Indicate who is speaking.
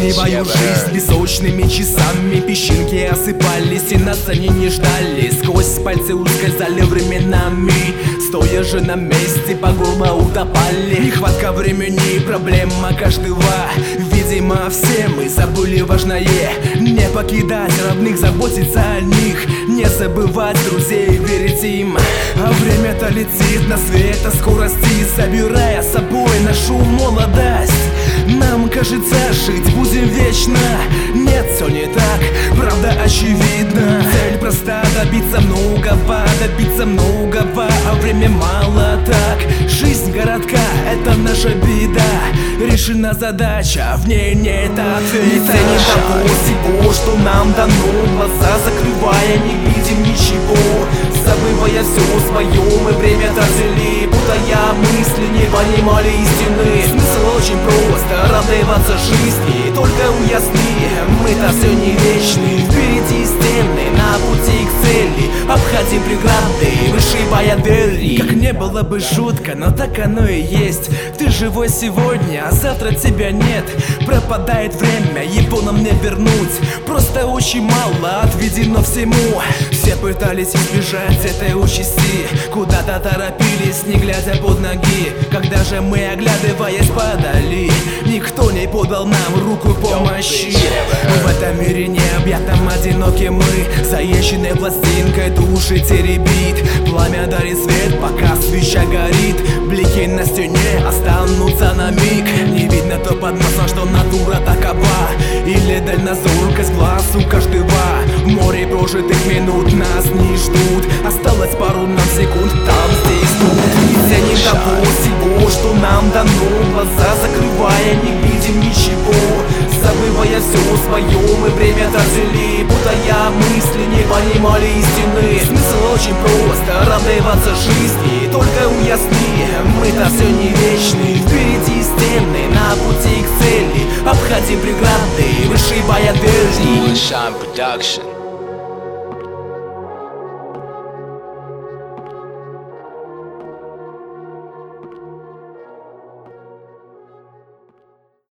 Speaker 1: Проживаю жизнь песочными часами, песчинки осыпались и нас они не ждали. Сквозь пальцы ускользали временами, стоя же на месте по горло утопали. Нехватка времени, проблема каждого. Видимо, все мы забыли важное: не покидать родных, заботиться о них, не забывать друзей, верить им. А время-то летит на свето скорости, забирая с собой нашу молодость. Нам кажется, жить будем вечно. Нет, все не так, правда очевидна. Цель проста: добиться многого, а время мало так. Жизнь городка — это наша беда. Решена задача, в ней нет ответа. Не ценим того всего, что нам дано, глаза закрывая, не видим ничего. Забывая все свое, мы время тратили, путая мысли, не понимали истины. Смысл очень прост: радоваться жизни, только уясни, мы-то все не вечны. Впереди стены, на пути к цели, обходим преграды, вышибая двери. Как не было бы жутко, но так оно и есть. Ты живой сегодня, а завтра тебя нет. Пропадает время, его нам не вернуть. Просто очень мало отведено всему. Все пытались избежать этой участи, куда-то торопились, не глядя под ноги. Когда же мы, оглядываясь, падали, никто не подал нам руку помощи. В этом мире необъятном одиноки мы, заезженной пластинкой души теребит. Пламя дарит свет, пока свеча горит. Блики на стене останутся на миг. Не видно то под носом, что натура такова, или дальнозоркость глаз у каждого. В море прожитых минут нас не ждут, осталось пару нам секунд, там, здесь, тут. Не ценим того всего, что нам дано, глаза закрывая, не видим ничего. Забывая все свое, мы время тратили, путая мысли, не понимали истины. Смысл очень прост: радоваться жизни, только уясни, мы-то все не вечны. Впереди стены, на пути к цели, обходим преграды, вышибая двери.
Speaker 2: Shine Production.